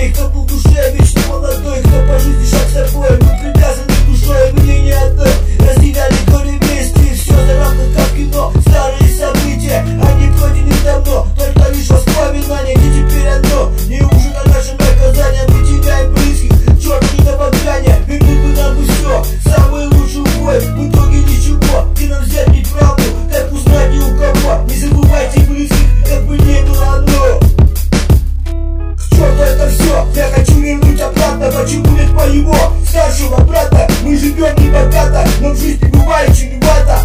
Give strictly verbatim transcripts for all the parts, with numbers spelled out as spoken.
людей, кто был в душе вечно молодой, кто по жизни шаг с собой. Мы привязаны душой, мне не одной. Разделяли горе вместе, все за рамках как кино. Старые события, они пройдены давно, только лишь воспоминания, где теперь одно. Неужели наше наказание, мы теряем близких, черт не на багряне. Вернуть бы нам бы все, самый лучший бой, в итоге ничего. Где нам взять неправду, как узнать и у кого? Не забывайте близких, как бы не было одно. К черту это все, я хочу вернуть обратно. Почему нет моего старшего брата? Мы живем не богато, но в жизни бывает чревато.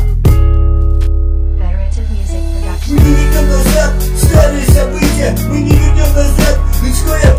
Мы не вернем назад старые события, мы не вернем назад людское